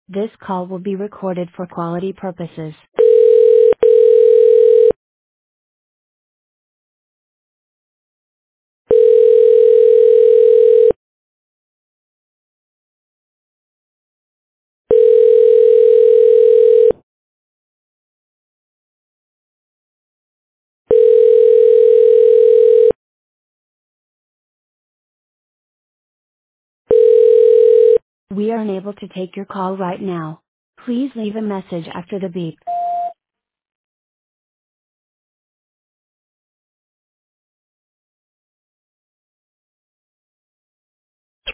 This call will be recorded for quality purposes. We are unable to take your call right now. Please leave a message after the beep.